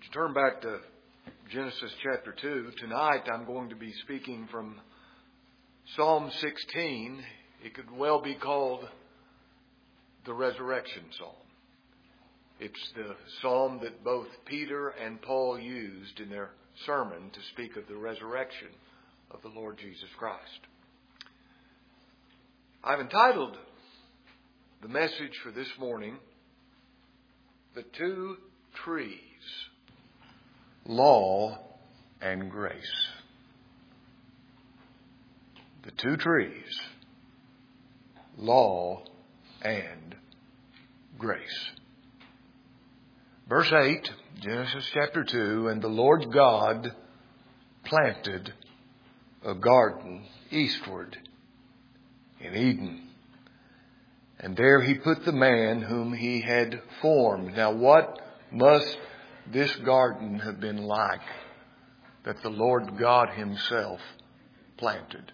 Would you turn back to Genesis chapter 2? Tonight I'm going to be speaking from Psalm 16. It could well be called the Resurrection Psalm. It's the psalm that both Peter and Paul used in their sermon to speak of the resurrection of the Lord Jesus Christ. I've entitled the message for this morning, The Two Trees, Law and Grace. The two trees, law and grace. Verse 8, Genesis chapter 2, and the Lord God planted a garden eastward in Eden. And there he put the man whom he had formed. Now what must this garden have been like that the Lord God himself planted?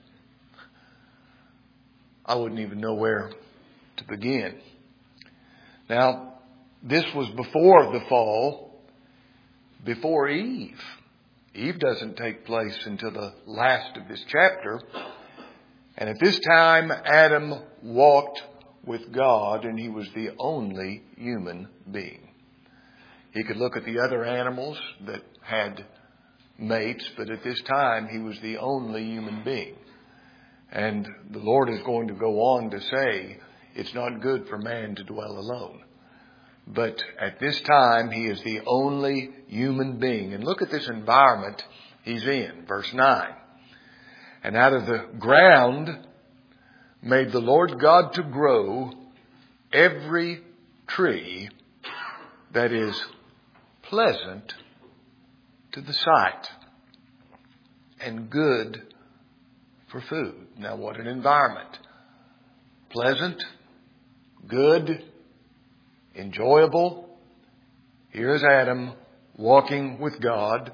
I wouldn't even know where to begin. Now, this was before the fall, before Eve. Eve doesn't take place until the last of this chapter. And at this time, Adam walked with God, and he was the only human being. He could look at the other animals that had mates, but at this time, he was the only human being. And the Lord is going to go on to say, it's not good for man to dwell alone. But at this time, he is the only human being. And look at this environment he's in. Verse 9. And out of the ground made the Lord God to grow every tree that is pleasant to the sight and good for food. Now what an environment. Pleasant, good, enjoyable. Here's Adam walking with God.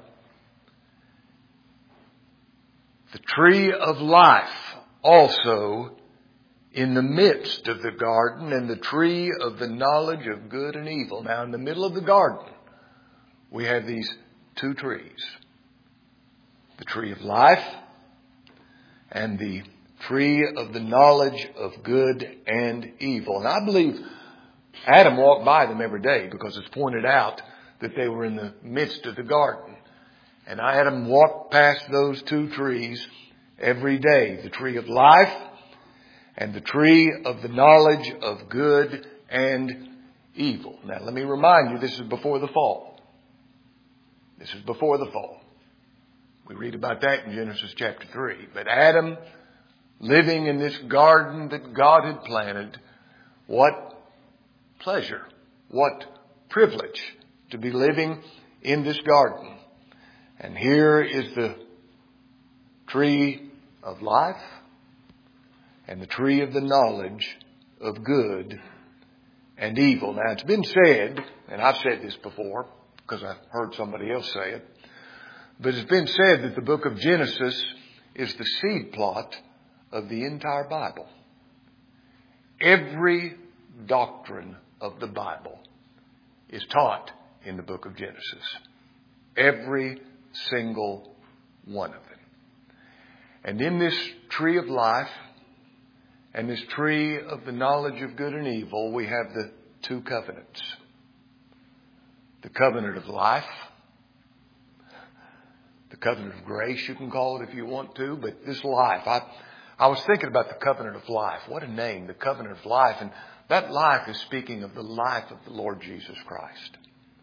The tree of life also in the midst of the garden, and the tree of the knowledge of good and evil. Now in the middle of the garden, we have these two trees. The tree of life and the tree of the knowledge of good and evil. And I believe Adam walked by them every day because it's pointed out that they were in the midst of the garden. And Adam walked past those two trees every day. The tree of life and the tree of the knowledge of good and evil. Now let me remind you, this is before the fall. This is before the fall. We read about that in Genesis chapter 3. But Adam, living in this garden that God had planted, what pleasure, what privilege to be living in this garden. And here is the tree of life and the tree of the knowledge of good and evil. Now it's been said, and I've said this before because I've heard somebody else say it, but it's been said that the book of Genesis is the seed plot of the entire Bible. Every doctrine of the Bible is taught in the book of Genesis. Every single one of them. And in this tree of life and this tree of the knowledge of good and evil, we have the two covenants. The covenant of life, the covenant of grace, you can call it if you want to, but this life. I was thinking about the covenant of life. What a name, the covenant of life. And that life is speaking of the life of the Lord Jesus Christ.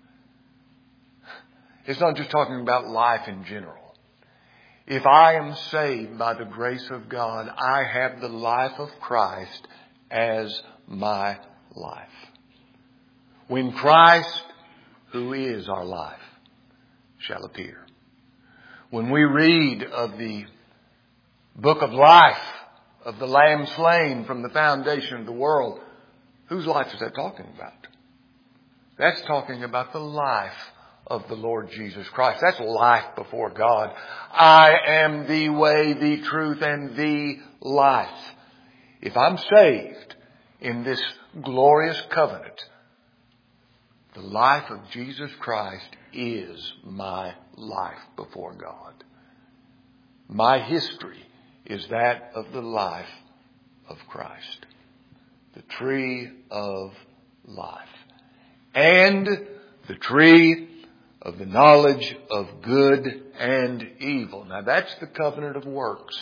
It's not just talking about life in general. If I am saved by the grace of God, I have the life of Christ as my life. When Christ, who is our life, shall appear. When we read of the book of life, of the Lamb slain from the foundation of the world, whose life is that talking about? That's talking about the life of the Lord Jesus Christ. That's life before God. I am the way, the truth, and the life. If I'm saved in this glorious covenant, the life of Jesus Christ is my life before God. My history is that of the life of Christ. The tree of life. And the tree of the knowledge of good and evil. Now that's the covenant of works.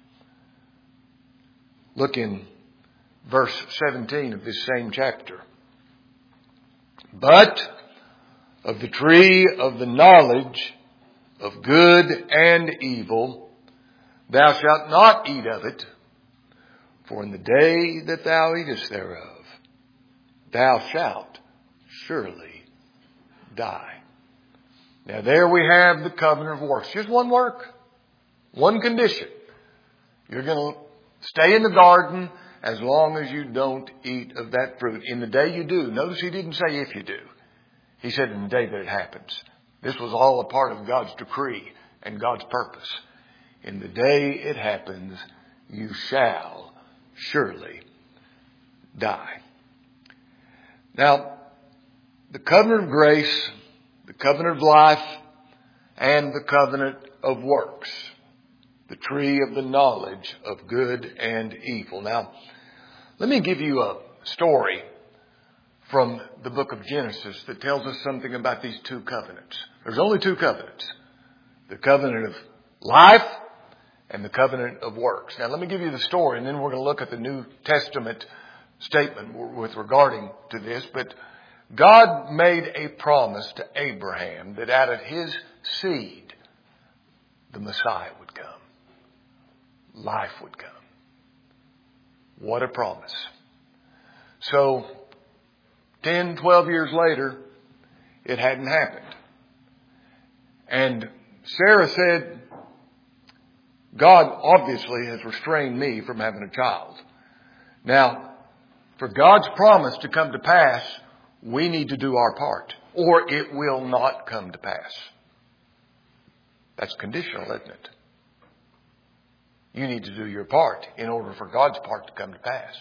Look in verse 17 of this same chapter. But of the tree of the knowledge of good and evil, thou shalt not eat of it, for in the day that thou eatest thereof, thou shalt surely die. Now there we have the covenant of works. Just one work, one condition. You're going to stay in the garden as long as you don't eat of that fruit. In the day you do. Notice he didn't say if you do. He said in the day that it happens. This was all a part of God's decree and God's purpose. In the day it happens, you shall surely die. Now, the covenant of grace, the covenant of life, and the covenant of works. The tree of the knowledge of good and evil. Now, let me give you a story from the book of Genesis that tells us something about these two covenants. There's only two covenants. The covenant of life and the covenant of works. Now, let me give you the story, and then we're going to look at the New Testament statement with regarding to this. But God made a promise to Abraham that out of his seed, the Messiah would come. Life would come. What a promise. So, 10, 12 years later, it hadn't happened. And Sarah said, God obviously has restrained me from having a child. Now, for God's promise to come to pass, we need to do our part, or it will not come to pass. That's conditional, isn't it? You need to do your part in order for God's part to come to pass.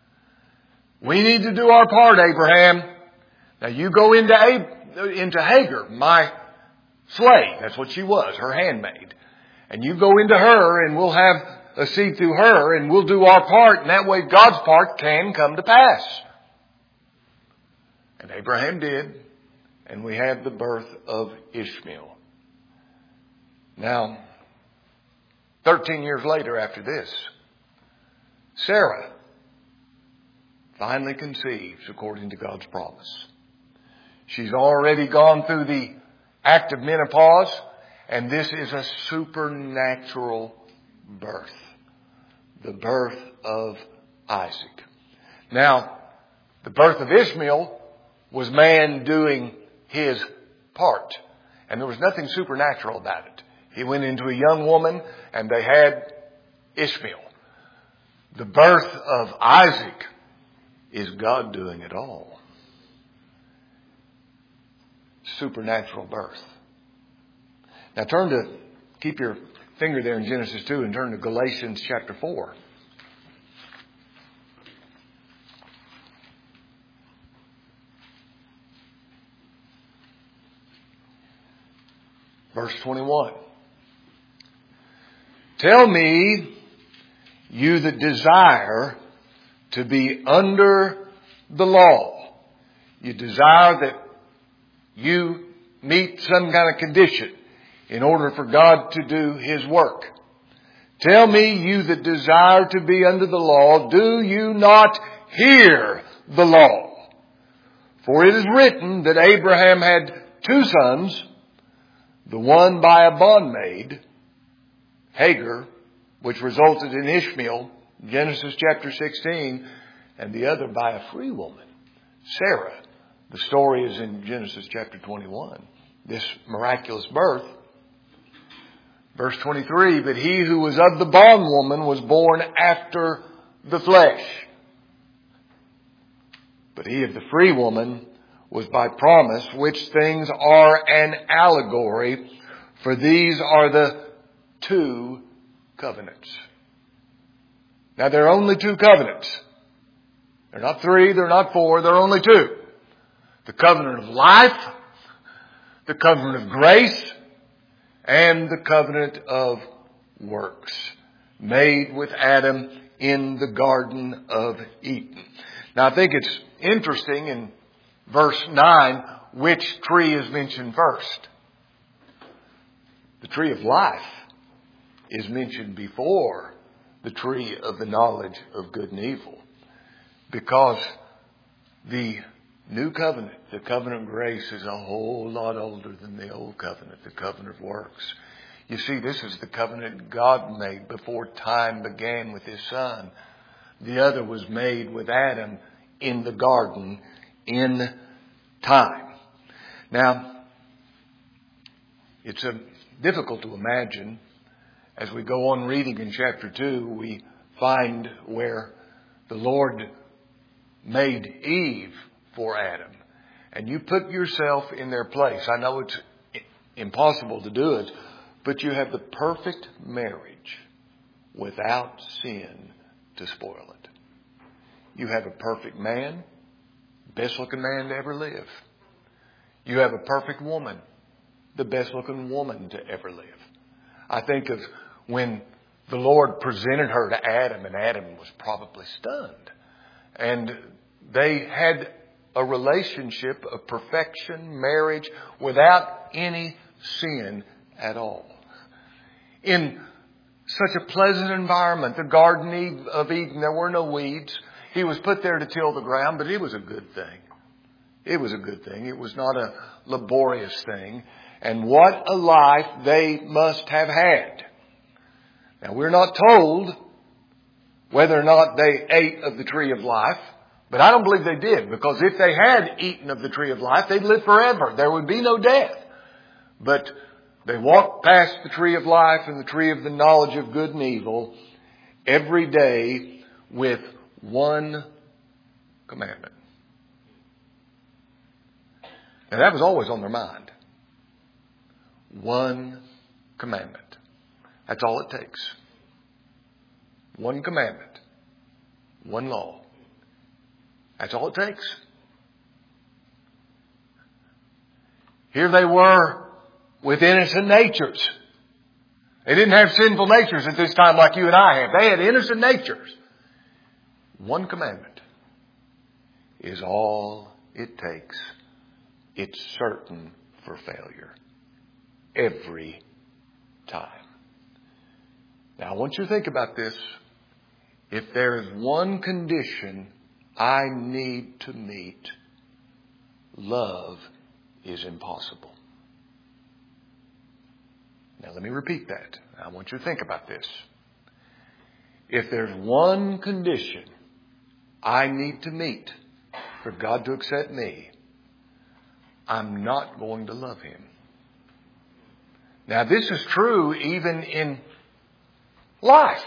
We need to do our part, Abraham. Now you go into Hagar, my slave. That's what she was, her handmaid. And you go into her and we'll have a seed through her and we'll do our part. And that way God's part can come to pass. And Abraham did. And we have the birth of Ishmael. Now, 13 years later after this, Sarah finally conceives according to God's promise. She's already gone through the act of menopause, and this is a supernatural birth. The birth of Isaac. Now, the birth of Ishmael was man doing his part. And there was nothing supernatural about it. He went into a young woman and they had Ishmael. The birth of Isaac is God doing it all. Supernatural birth. Now keep your finger there in Genesis 2 and turn to Galatians chapter 4. Verse 21. Tell me, you that desire to be under the law. You desire that you meet some kind of condition in order for God to do His work. Tell me, you that desire to be under the law, do you not hear the law? For it is written that Abraham had two sons, the one by a bondmaid, Hagar, which resulted in Ishmael, Genesis chapter 16, and the other by a free woman, Sarah. The story is in Genesis chapter 21. This miraculous birth. Verse 23, but he who was of the bondwoman was born after the flesh. But he of the free woman was by promise, which things are an allegory, for these are the two covenants. Now there are only two covenants. They're not three, they're not four, they're only two. The covenant of life, the covenant of grace and the covenant of works made with Adam in the Garden of Eden. Now I think it's interesting in verse 9 which tree is mentioned first. The tree of life is mentioned before the tree of the knowledge of good and evil, because the new covenant, the covenant of grace, is a whole lot older than the old covenant, the covenant of works. You see, this is the covenant God made before time began with His Son. The other was made with Adam in the garden in time. Now, it's difficult to imagine. As we go on reading in chapter 2, we find where the Lord made Eve for Adam. And you put yourself in their place. I know it's impossible to do it, but you have the perfect marriage without sin to spoil it. You have a perfect man, best looking man to ever live. You have a perfect woman, the best looking woman to ever live. I think of when the Lord presented her to Adam, and Adam was probably stunned. And they had a relationship of perfection, marriage, without any sin at all. In such a pleasant environment, the Garden of Eden, there were no weeds. He was put there to till the ground, but it was a good thing. It was a good thing. It was not a laborious thing. And what a life they must have had. Now, we're not told whether or not they ate of the tree of life, but I don't believe they did, because if they had eaten of the tree of life, they'd live forever. There would be no death. But they walked past the tree of life and the tree of the knowledge of good and evil every day with one commandment. And that was always on their mind. One commandment. That's all it takes. One commandment. One law. That's all it takes. Here they were with innocent natures. They didn't have sinful natures at this time like you and I have. They had innocent natures. One commandment is all it takes. It's certain for failure. Every time. Now I want you to think about this. If there is one condition I need to meet, love is impossible. Now let me repeat that. I want you to think about this. If there's one condition I need to meet for God to accept me, I'm not going to love Him. Now this is true even in life.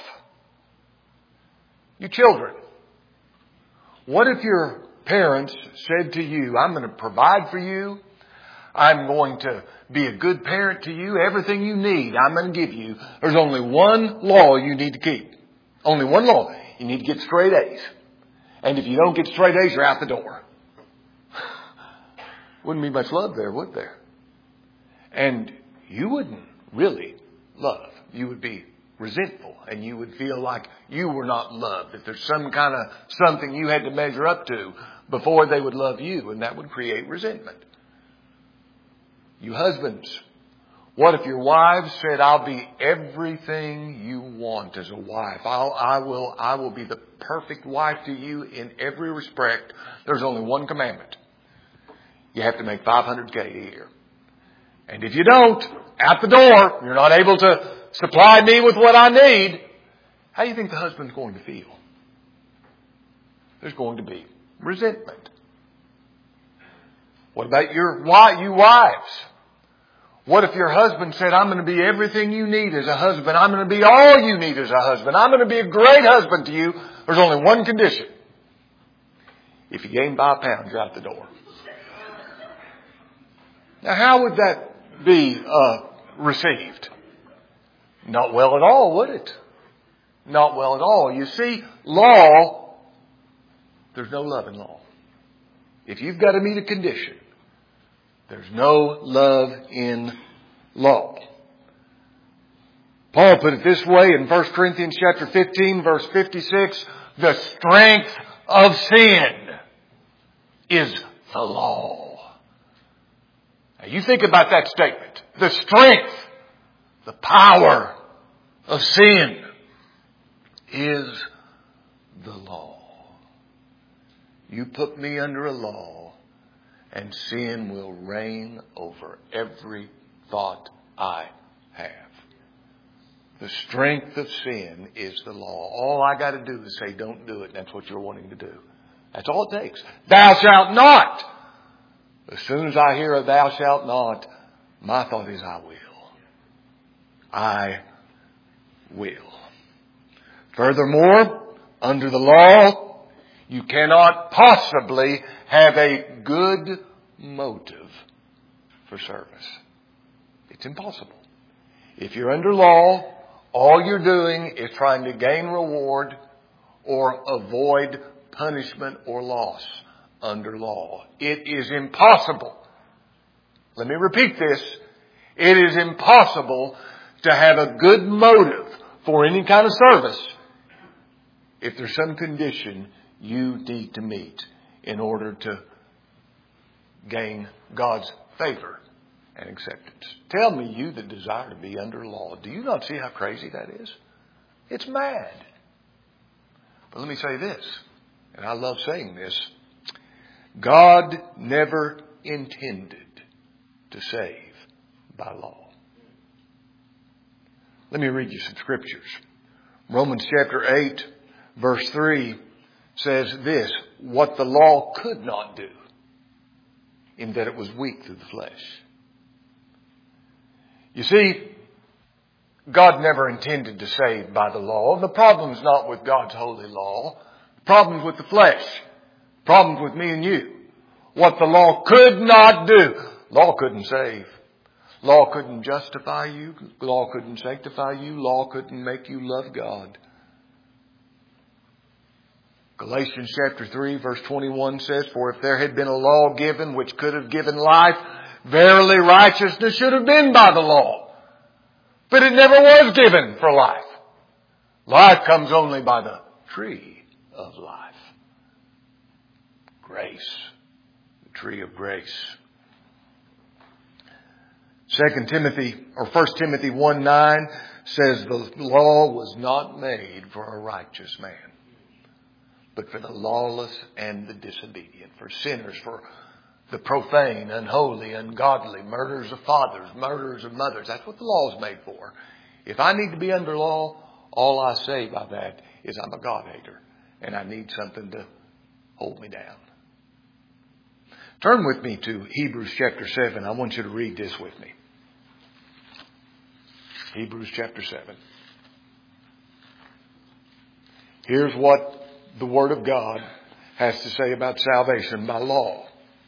You children, what if your parents said to you, I'm going to provide for you. I'm going to be a good parent to you. Everything you need, I'm going to give you. There's only one law you need to keep. Only one law. You need to get straight A's. And if you don't get straight A's, you're out the door. Wouldn't be much love there, would there? And you wouldn't really love. You would be resentful, and you would feel like you were not loved, that there's some kind of something you had to measure up to before they would love you, and that would create resentment. You husbands, what if your wives said, I'll be everything you want as a wife. I will be the perfect wife to you in every respect. There's only one commandment. You have to make $500K a year. And if you don't, out the door, you're not able to supply me with what I need. How do you think the husband's going to feel? There's going to be resentment. What about you wives? What if your husband said, I'm going to be everything you need as a husband. I'm going to be all you need as a husband. I'm going to be a great husband to you. There's only one condition. If you gain 5 pounds, you're out the door. Now, how would that be received? Not well at all, would it? Not well at all. You see, law, there's no love in law. If you've got to meet a condition, There's no love in law. Paul put it this way in 1 Corinthians chapter 15, verse 56, the strength of sin is the law. Now you think about that statement. The strength, the power of sin is the law. You put me under a law and sin will reign over every thought I have. The strength of sin is the law. All I got to do is say, don't do it. That's what you're wanting to do. That's all it takes. Thou shalt not. As soon as I hear a thou shalt not, my thought is I will. I will. Furthermore, under the law, you cannot possibly have a good motive for service. It's impossible. If you're under law, all you're doing is trying to gain reward or avoid punishment or loss under law. It is impossible. Let me repeat this. It is impossible to have a good motive for any kind of service if there's some condition you need to meet in order to gain God's favor and acceptance. Tell me, you that desire to be under law, do you not see how crazy that is? It's mad. But let me say this, and I love saying this. God never intended to save by law. Let me read you some scriptures. Romans chapter 8, verse 3 says this, what the law could not do, in that it was weak through the flesh. You see, God never intended to save by the law. The problem's not with God's holy law. The problem's with the flesh. The problem's with me and you. What the law could not do. Law couldn't save. Law couldn't justify you. Law couldn't sanctify you. Law couldn't make you love God. Galatians chapter 3 verse 21 says, for if there had been a law given which could have given life, verily righteousness should have been by the law. But it never was given for life. Life comes only by the tree of life. Grace. The tree of grace. 1 Timothy 1:9 says the law was not made for a righteous man, but for the lawless and the disobedient, for sinners, for the profane, unholy, ungodly, murderers of fathers, murderers of mothers. That's what the law is made for. If I need to be under law, all I say by that is I'm a God hater and I need something to hold me down. Turn with me to Hebrews chapter 7. I want you to read this with me. Hebrews chapter 7. Here's what the Word of God has to say about salvation by law.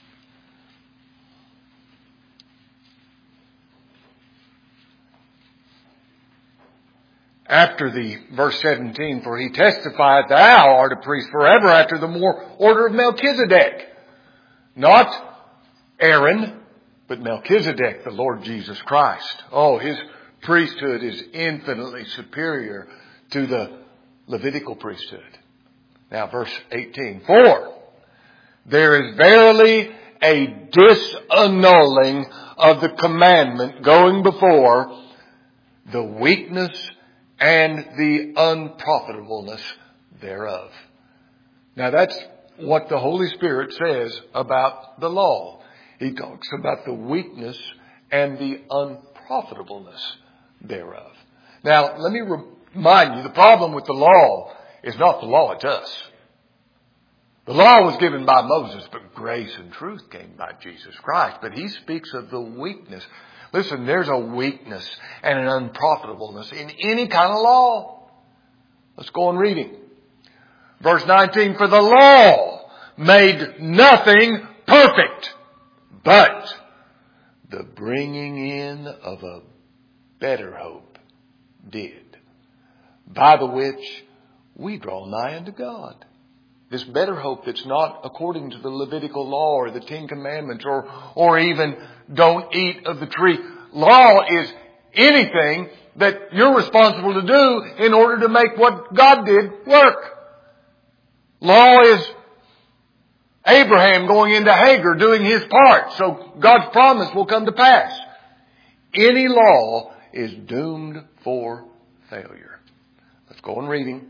After the verse 17, for he testified, thou art a priest forever after the order of Melchizedek. Not Aaron, but Melchizedek, the Lord Jesus Christ. Oh, his priesthood is infinitely superior to the Levitical priesthood. Now, verse 18. For there is verily a disannulling of the commandment going before, the weakness and the unprofitableness thereof. Now that's what the Holy Spirit says about the law. He talks about the weakness and the unprofitableness thereof. Now let me remind you, the problem with the law is not the law, it's us. The law was given by Moses, but grace and truth came by Jesus Christ. But he speaks of the weakness. Listen, there's a weakness and an unprofitableness in any kind of law. Let's go on reading. Verse 19, for the law made nothing perfect, but the bringing in of a better hope did, by the which we draw nigh unto God. This better hope that's not according to the Levitical law or the Ten Commandments or even don't eat of the tree. Law is anything that you're responsible to do in order to make what God did work. Law is Abraham going into Hagar doing his part so God's promise will come to pass. Any law is doomed for failure. Let's go on reading.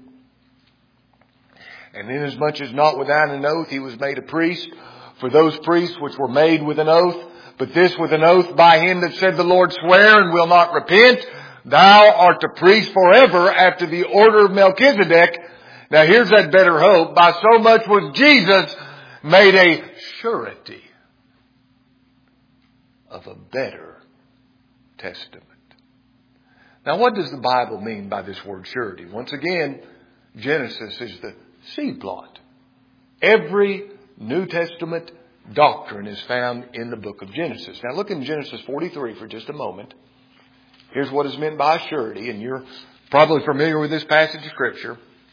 And inasmuch as not without an oath he was made a priest for those priests which were made with an oath, but this with an oath by him that said, the Lord swear and will not repent, thou art a priest forever after the order of Melchizedek. Now here's that better hope. By so much was Jesus made a surety of a better testament. Now what does the Bible mean by this word surety? Once again, Genesis is the seed plot. Every New Testament doctrine is found in the book of Genesis. Now look in Genesis 43 for just a moment. Here's what is meant by surety, and you're probably familiar with this passage of Scripture.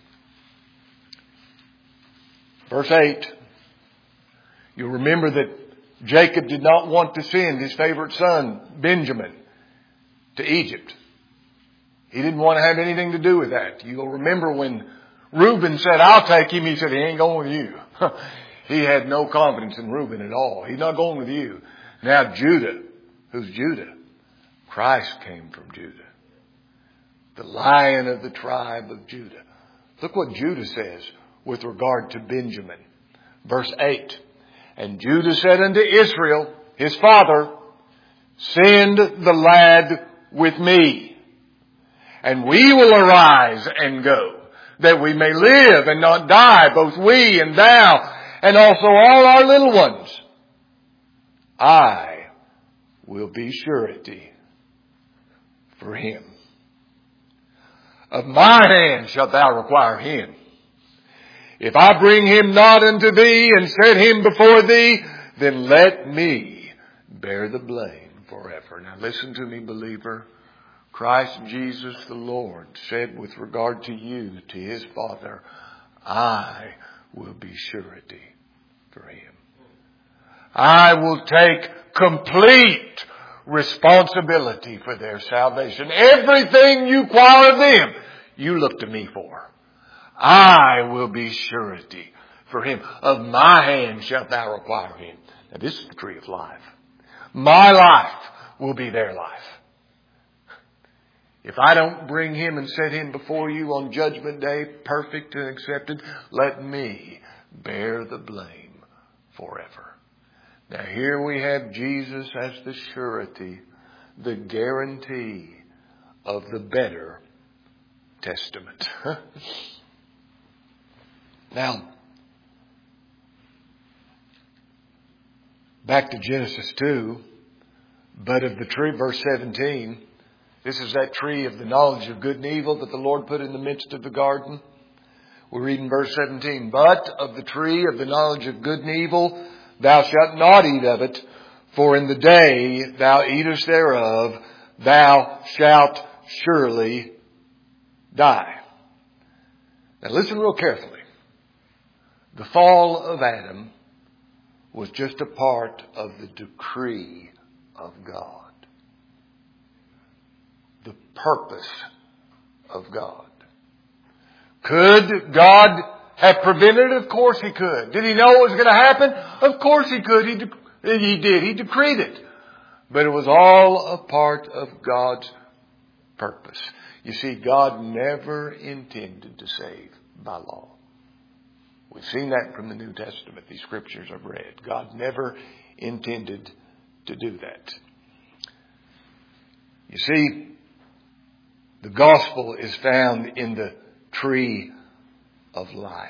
Verse 8. You'll remember that Jacob did not want to send his favorite son, Benjamin, to Egypt. He didn't want to have anything to do with that. You'll remember when Reuben said, I'll take him. He said, he ain't going with you. He had no confidence in Reuben at all. He's not going with you. Now Judah. Who's Judah? Christ came from Judah. The Lion of the tribe of Judah. Look what Judah says with regard to Benjamin. Verse 8. And Judah said unto Israel, his father, send the lad with me, and we will arise and go, that we may live and not die, both we and thou, and also all our little ones. I will be surety for him. Of my hand shalt thou require him. If I bring him not unto thee and set him before thee, then let me bear the blame forever. Now listen to me, believer. Christ Jesus the Lord said with regard to you, to his Father, I will be surety for him. I will take complete responsibility for their salvation. Everything you require of them, you look to me for. I will be surety for him. Of my hand shalt thou require him. Now this is the tree of life. My life will be their life. If I don't bring him and set him before you on judgment day, perfect and accepted, let me bear the blame forever. Now here we have Jesus as the surety, the guarantee of the better testament. Now, back to Genesis 2, but of the tree, verse 17, this is that tree of the knowledge of good and evil that the Lord put in the midst of the garden. We read in verse 17, but of the tree of the knowledge of good and evil, thou shalt not eat of it, for in the day thou eatest thereof, thou shalt surely die. Now listen real carefully. The fall of Adam was just a part of the decree of God. The purpose of God. Could God have prevented it? Of course He could. Did He know it was going to happen? Of course He could. He did. He decreed it. But it was all a part of God's purpose. You see, God never intended to save by law. We've seen that from the New Testament, these scriptures I've read. God never intended to do that. You see, the gospel is found in the tree of life.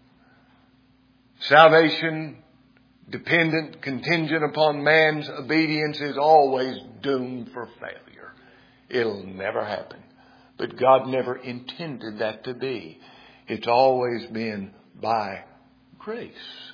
Salvation, dependent, contingent upon man's obedience, is always doomed for failure. It'll never happen. But God never intended that to be. It's always been by grace.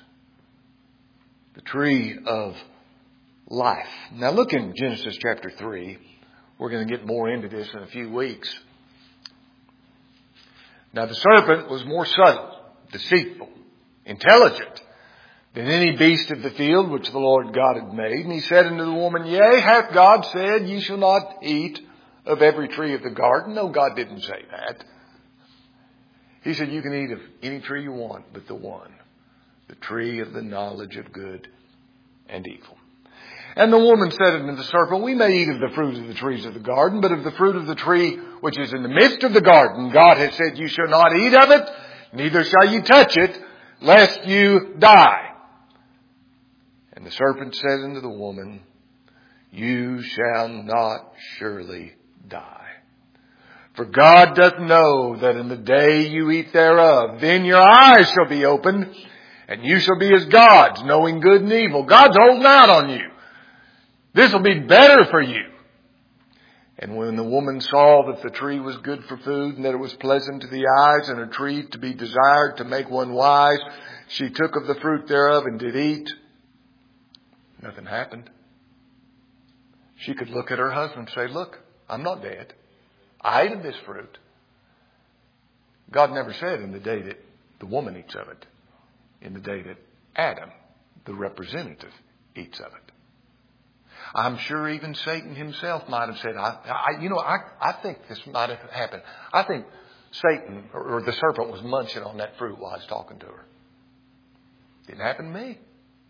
The tree of life. Now look in Genesis chapter 3. We're going to get more into this in a few weeks. Now the serpent was more subtle, deceitful, intelligent than any beast of the field which the Lord God had made. And he said unto the woman, Yea, hath God said, Ye shall not eat of every tree of the garden? No, God didn't say that. He said, you can eat of any tree you want, but the one, the tree of the knowledge of good and evil. And the woman said unto the serpent, We may eat of the fruit of the trees of the garden, but of the fruit of the tree which is in the midst of the garden, God has said, You shall not eat of it, neither shall you touch it, lest you die. And the serpent said unto the woman, You shall not surely die. For God doth know that in the day you eat thereof, then your eyes shall be opened, and you shall be as gods, knowing good and evil. God's holding out on you. This will be better for you. And when the woman saw that the tree was good for food, and that it was pleasant to the eyes, and a tree to be desired to make one wise, she took of the fruit thereof and did eat. Nothing happened. She could look at her husband and say, Look, I'm not dead. I ate of this fruit. God never said in the day that the woman eats of it, in the day that Adam, the representative, eats of it. I'm sure even Satan himself might have said, I think this might have happened. I think Satan or the serpent was munching on that fruit while I was talking to her. Didn't happen to me.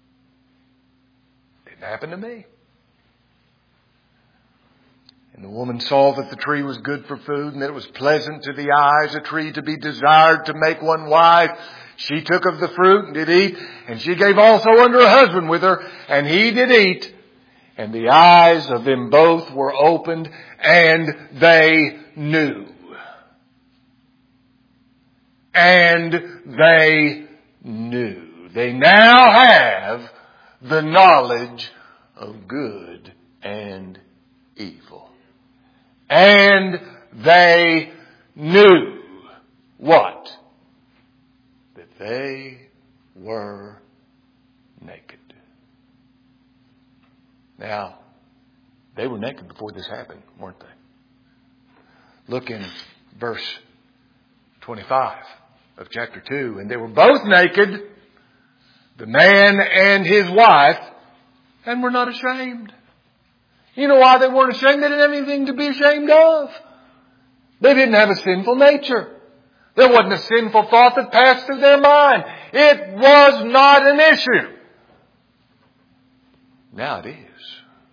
Didn't happen to me. And the woman saw that the tree was good for food, and that it was pleasant to the eyes, a tree to be desired to make one wise. She took of the fruit and did eat, and she gave also unto her husband with her, and he did eat. And the eyes of them both were opened, and they knew. And they knew. They now have the knowledge of good and evil. And they knew what? That they were naked. Now, they were naked before this happened, weren't they? Look in verse 25 of chapter 2. And they were both naked, the man and his wife, and were not ashamed. You know why they weren't ashamed? They didn't have anything to be ashamed of. They didn't have a sinful nature. There wasn't a sinful thought that passed through their mind. It was not an issue. Now it is.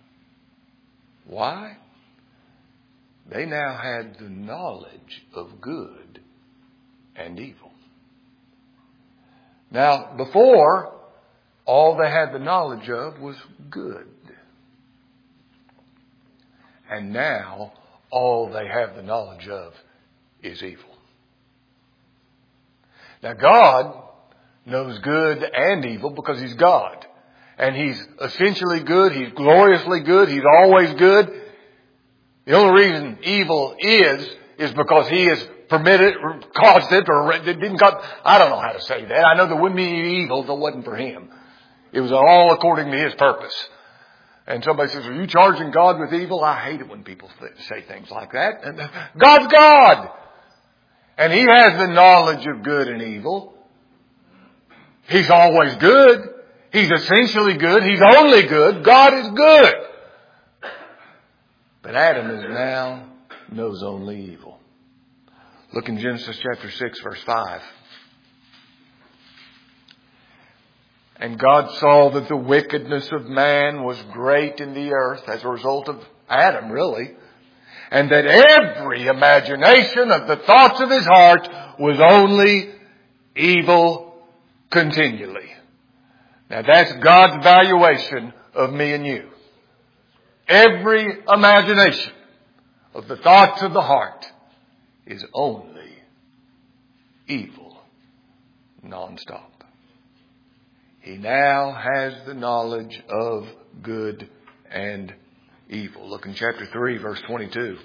Why? They now had the knowledge of good and evil. Now, before, all they had the knowledge of was good. And now, all they have the knowledge of is evil. Now, God knows good and evil because He's God. And He's essentially good. He's gloriously good. He's always good. The only reason evil is because He has permitted, or caused it, or didn't cause, I don't know how to say that. I know there wouldn't be any evil if it wasn't for Him. It was all according to His purpose. And somebody says, are you charging God with evil? I hate it when people say things like that. And God's God. And He has the knowledge of good and evil. He's always good. He's essentially good. He's only good. God is good. But Adam is now knows only evil. Look in Genesis chapter 6, verse 5. And God saw that the wickedness of man was great in the earth as a result of Adam, really. And that every imagination of the thoughts of his heart was only evil continually. Now that's God's valuation of me and you. Every imagination of the thoughts of the heart is only evil nonstop. He now has the knowledge of good and evil. Look in chapter 3, verse 22.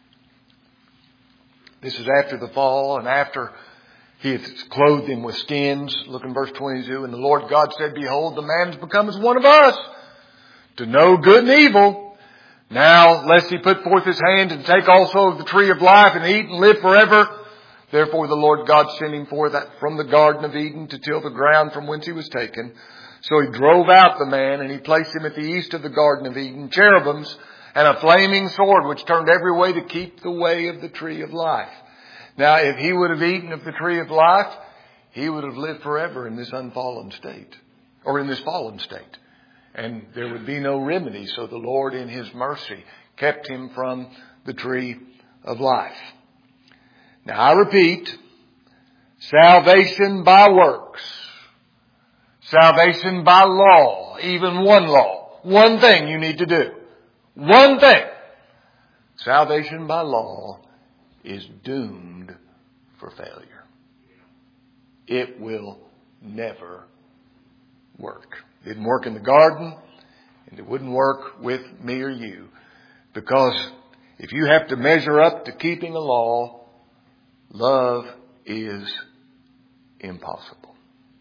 This is after the fall and after He has clothed him with skins. Look in verse 22. And the Lord God said, Behold, the man has become as one of us, to know good and evil. Now, lest he put forth his hand and take also of the tree of life and eat and live forever. Therefore the Lord God sent him forth from the Garden of Eden to till the ground from whence he was taken. So he drove out the man, and he placed him at the east of the Garden of Eden, cherubims and a flaming sword which turned every way to keep the way of the tree of life. Now, if he would have eaten of the tree of life, he would have lived forever in this unfallen state, or in this fallen state. And there would be no remedy. So the Lord in his mercy kept him from the tree of life. Now I repeat, salvation by works, salvation by law, even one law, one thing you need to do, one thing. Salvation by law is doomed for failure. It will never work. It didn't work in the garden, and it wouldn't work with me or you. Because if you have to measure up to keeping a law, love is impossible.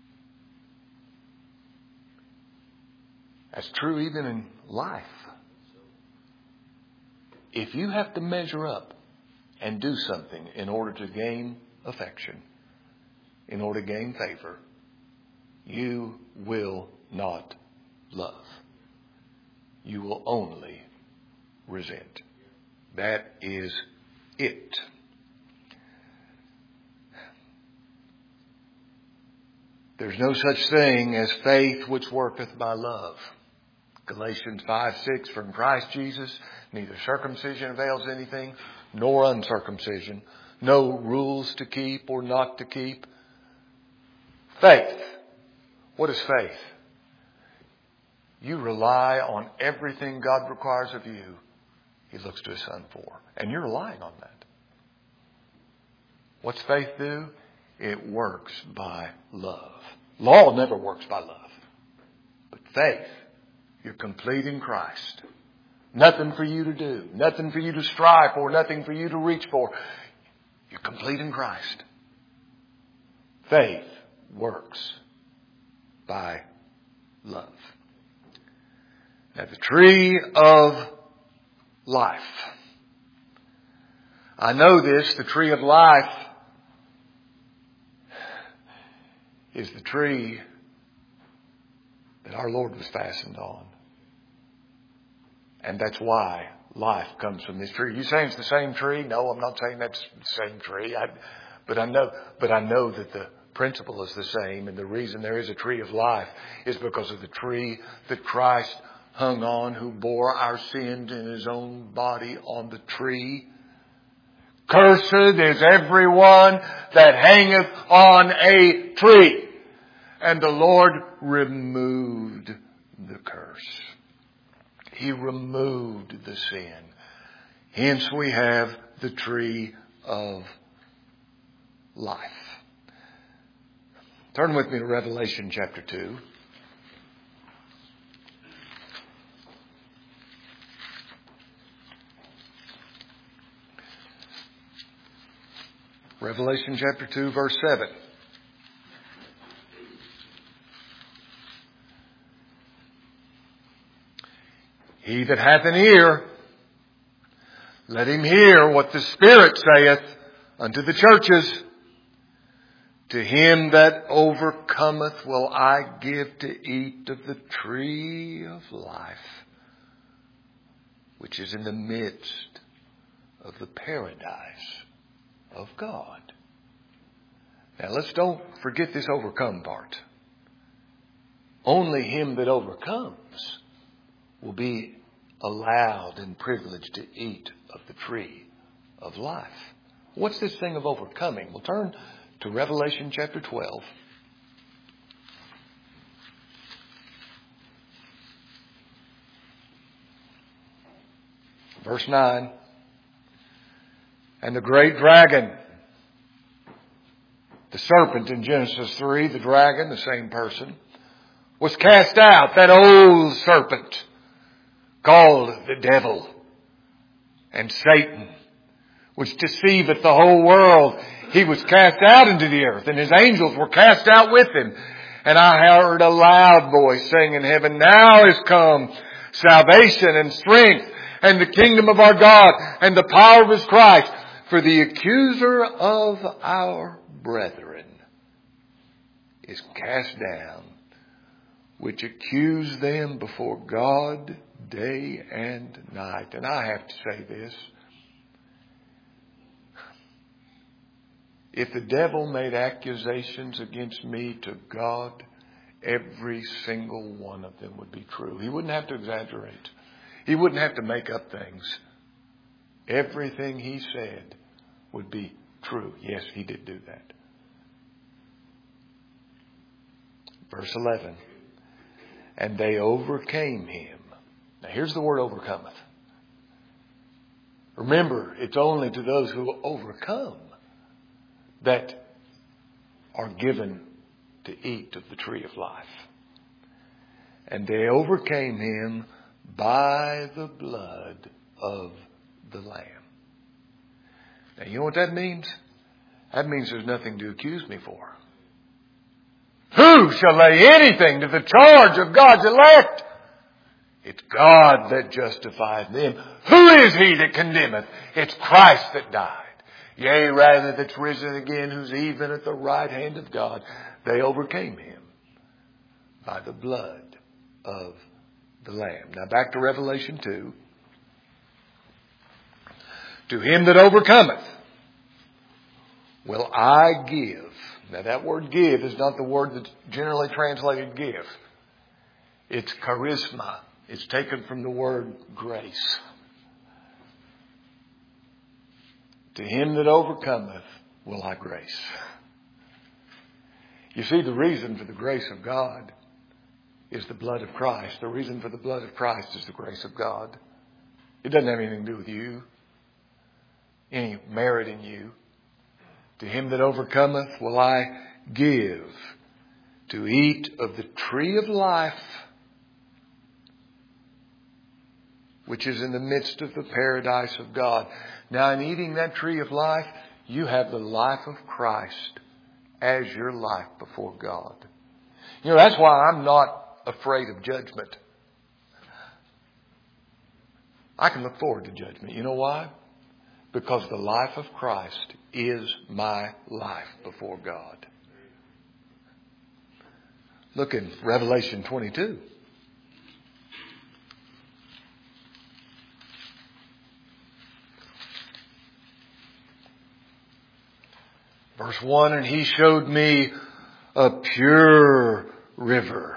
That's true even in life. If you have to measure up and do something in order to gain affection, in order to gain favor, you will not love. You will only resent. That is it. There's no such thing as faith which worketh by love. Galatians 5:6, for in Christ Jesus, neither circumcision avails anything, nor uncircumcision, no rules to keep or not to keep. Faith. What is faith? You rely on everything God requires of you, He looks to His Son for. And you're relying on that. What's faith do? It works by love. Law never works by love. But faith, you're complete in Christ. Nothing for you to do. Nothing for you to strive for. Nothing for you to reach for. You're complete in Christ. Faith works by love. Now the tree of life. I know this, the tree of life is the tree that our Lord was fastened on. And that's why life comes from this tree. You saying it's the same tree? No, I'm not saying that's the same tree. But I know that the principle is the same. And the reason there is a tree of life is because of the tree that Christ hung on, who bore our sins in His own body on the tree. Cursed is everyone that hangeth on a tree. And the Lord removed the curse. He removed the sin. Hence we have the tree of life. Turn with me to Revelation chapter 2. Revelation chapter 2, verse 7. He that hath an ear, let him hear what the Spirit saith unto the churches. To him that overcometh will I give to eat of the tree of life, which is in the midst of the paradise of God. Now let's don't forget this overcome part. Only him that overcomes will be allowed and privileged to eat of the tree of life. What's this thing of overcoming? We'll turn to Revelation chapter 12. Verse 9. And the great dragon, the serpent in Genesis 3, the dragon, the same person, was cast out. That old serpent called the devil and Satan, which deceiveth the whole world. He was cast out into the earth, and his angels were cast out with him. And I heard a loud voice saying in heaven, now is come salvation and strength and the kingdom of our God and the power of His Christ. For the accuser of our brethren is cast down, which accuse them before God day and night. And I have to say this. If the devil made accusations against me to God, every single one of them would be true. He wouldn't have to exaggerate. He wouldn't have to make up things. Everything he said would be true. Yes, he did do that. Verse 11. And they overcame him. Now here's the word overcometh. Remember, it's only to those who overcome that are given to eat of the tree of life. And they overcame him by the blood of the Lamb. Now you know what that means? That means there's nothing to accuse me for. Who shall lay anything to the charge of God's elect? It's God that justifieth them. Who is he that condemneth? It's Christ that died. Yea, rather that's risen again, who's even at the right hand of God. They overcame him by the blood of the Lamb. Now back to Revelation 2. To him that overcometh will I give. Now that word give is not the word that's generally translated give. It's charisma. It's taken from the word grace. To him that overcometh will I grace. You see, the reason for the grace of God is the blood of Christ. The reason for the blood of Christ is the grace of God. It doesn't have anything to do with you, any merit in you. To him that overcometh will I give to eat of the tree of life, which is in the midst of the paradise of God. Now, in eating that tree of life, you have the life of Christ as your life before God. You know, that's why I'm not afraid of judgment. I can look forward to judgment. You know why? Because the life of Christ is my life before God. Look in Revelation 22. Verse 1, and he showed me a pure river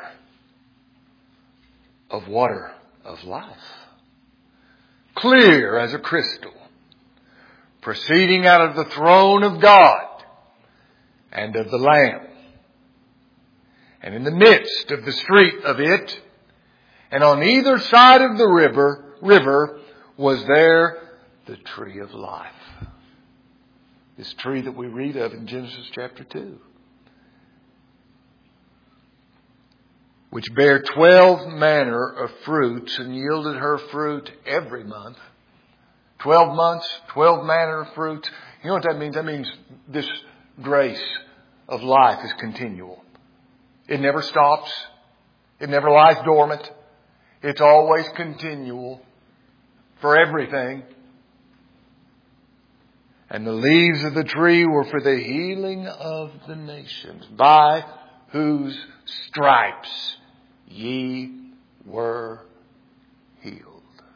of water of life, clear as a crystal, proceeding out of the throne of God and of the Lamb. And in the midst of the street of it, and on either side of the river was there the tree of life. This tree that we read of in Genesis chapter 2. Which bare 12 manner of fruits and yielded her fruit every month. 12 months, 12 manner of fruits. You know what that means? That means this grace of life is continual. It never stops. It never lies dormant. It's always continual for everything. And the leaves of the tree were for the healing of the nations, by whose stripes ye were healed.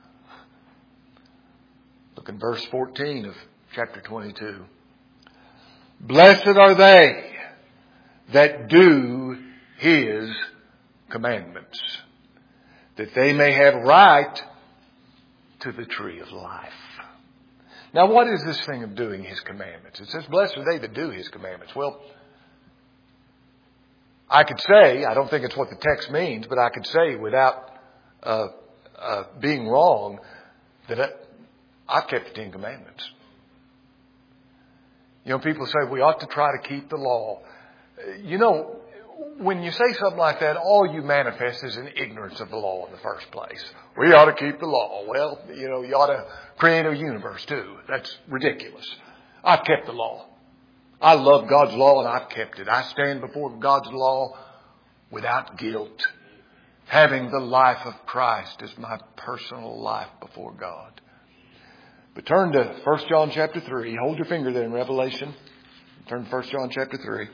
Look in verse 14 of chapter 22. Blessed are they that do his commandments, that they may have right to the tree of life. Now, what is this thing of doing his commandments? It says, blessed are they that do his commandments. Well, I could say, I don't think it's what the text means, but I could say without being wrong that I've kept the 10 Commandments. You know, people say we ought to try to keep the law. You know, when you say something like that, all you manifest is an ignorance of the law in the first place. We ought to keep the law. Well, you know, you ought to create a universe too. That's ridiculous. I've kept the law. I love God's law and I've kept it. I stand before God's law without guilt, having the life of Christ as my personal life before God. But turn to 1 John chapter 3. Hold your finger there in Revelation. Turn to 1 John chapter 3.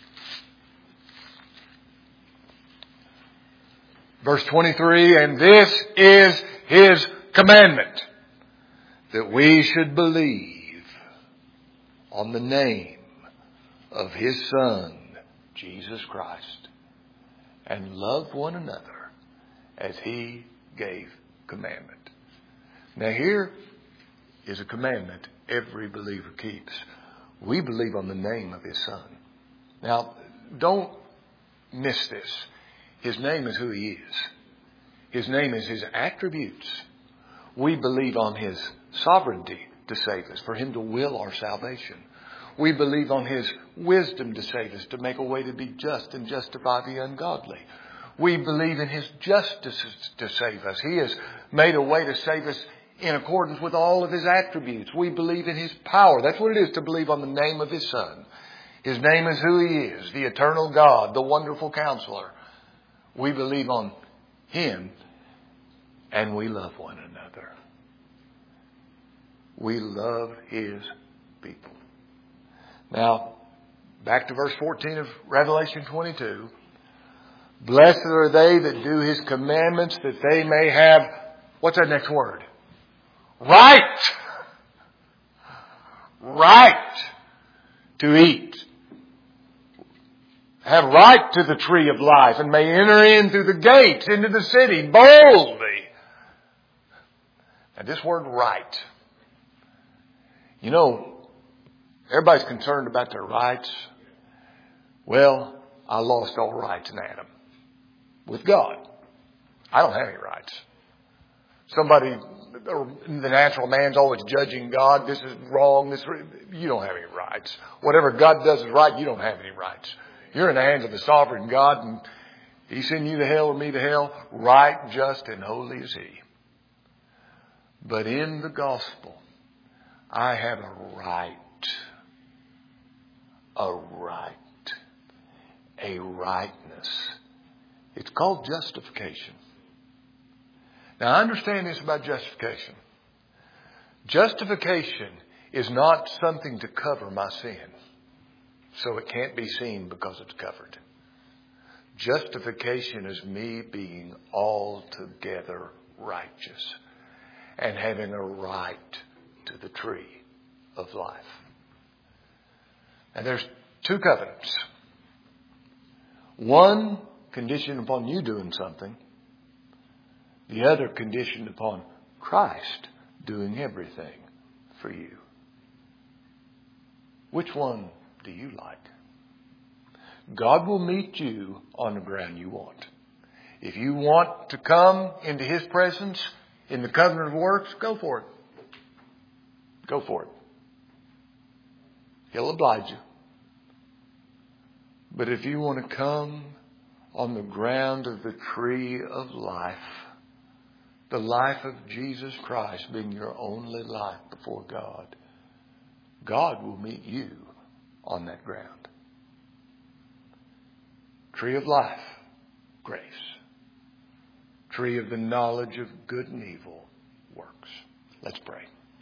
Verse 23, and this is His commandment, that we should believe on the name of His Son, Jesus Christ, and love one another as He gave commandment. Now here is a commandment every believer keeps. We believe on the name of His Son. Now, don't miss this. His name is who He is. His name is His attributes. We believe on His sovereignty to save us, for Him to will our salvation. We believe on His wisdom to save us, to make a way to be just and justify the ungodly. We believe in His justice to save us. He has made a way to save us in accordance with all of His attributes. We believe in His power. That's what it is to believe on the name of His Son. His name is who He is, the eternal God, the wonderful Counselor. We believe on Him, and we love one another. We love His people. Now, back to verse 14 of Revelation 22. Blessed are they that do His commandments, that they may have, what's that next word? Right to eat. Have right to the tree of life, and may enter in through the gates into the city boldly. Now this word right. You know, everybody's concerned about their rights. Well, I lost all rights in Adam. With God. I don't have any rights. Somebody, the natural man's always judging God. This is wrong. You don't have any rights. Whatever God does is right. You don't have any rights. You're in the hands of the sovereign God, and He send you to hell or me to hell. Right, just, and holy is He. But in the gospel, I have a right. A rightness. It's called justification. Now, I understand this about justification. Justification is not something to cover my sin, so it can't be seen because it's covered. Justification is me being altogether righteous and having a right to the tree of life. And there's two covenants. One conditioned upon you doing something. The other conditioned upon Christ doing everything for you. Which one do you like? God will meet you on the ground you want. If you want to come into His presence in the covenant of works, go for it. Go for it. He'll oblige you. But if you want to come on the ground of the tree of life, the life of Jesus Christ being your only life before God, God will meet you on that ground. Tree of life, grace. Tree of the knowledge of good and evil, works. Let's pray.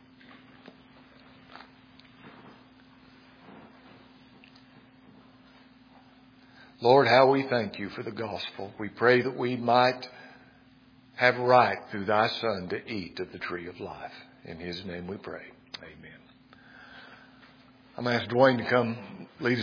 Lord, how we thank You for the gospel. We pray that we might have right through Thy Son to eat of the tree of life. In His name we pray. Amen. I'm going to ask Dwayne to come lead us.